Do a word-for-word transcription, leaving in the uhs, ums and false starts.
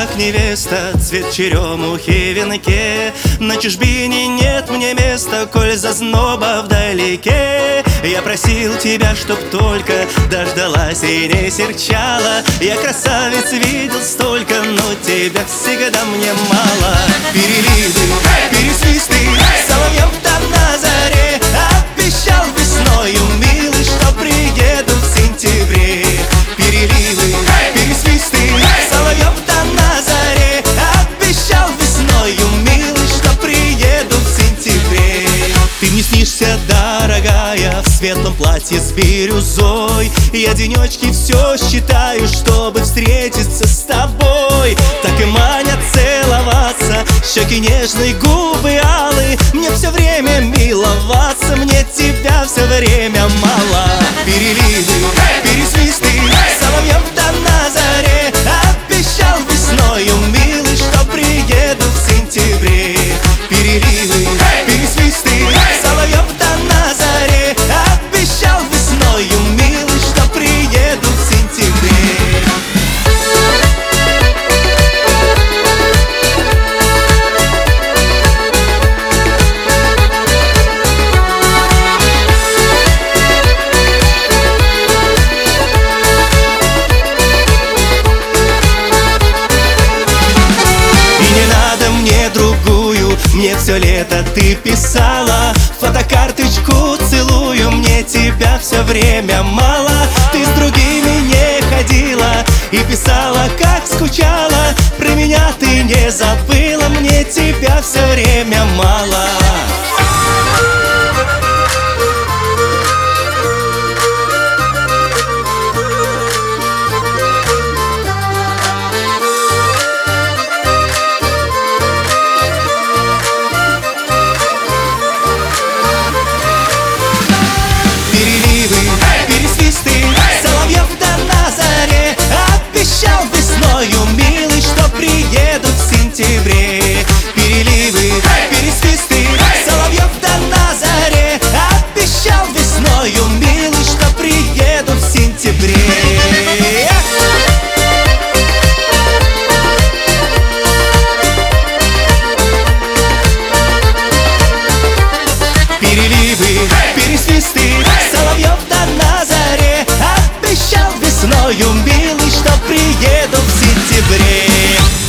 как невеста, цвет черемухи в венке. На чужбине нет мне места, коль зазноба вдалеке. Я просил тебя, чтоб только дождалась и не серчала. Я красавиц видел столько, но тебя всегда мне мало. Переливы, пересвисты, соловьев там на заре. Обещал весною, милый, что приеду в сентябре. Переливы, пересвисты, соловьев там на заре. Обещал весною, милый, что приеду в сентябре. Ты мне снишься, дорогая, в светлом платье с бирюзой. Я денечки все считаю, чтобы встретиться с тобой. Так и манят целоваться, щеки нежные, губы алые. Мне все время миловаться, мне тебя все время мало. Переливы, пересвисты, соловьев там на заре. Обещал весною, милый, что приеду в сентябре. Переливы, пересвисты, соловьев там на заре. Обещал весною, милый, что приеду в сентябре. Мне все лето ты писала, фотокарточку целую. Мне тебя все время мало. Ты с другими не ходила и писала, как скучала. Про меня ты не забыла, мне тебя все время мало. Милый, что приеду в сентябре. Переливы, пересвисты, соловьев да на заре. Обещал весною, милый, что приеду в сентябре. Переливы, пересвисты, соловьев да на заре. Обещал весною, милый, что приеду в сентябре.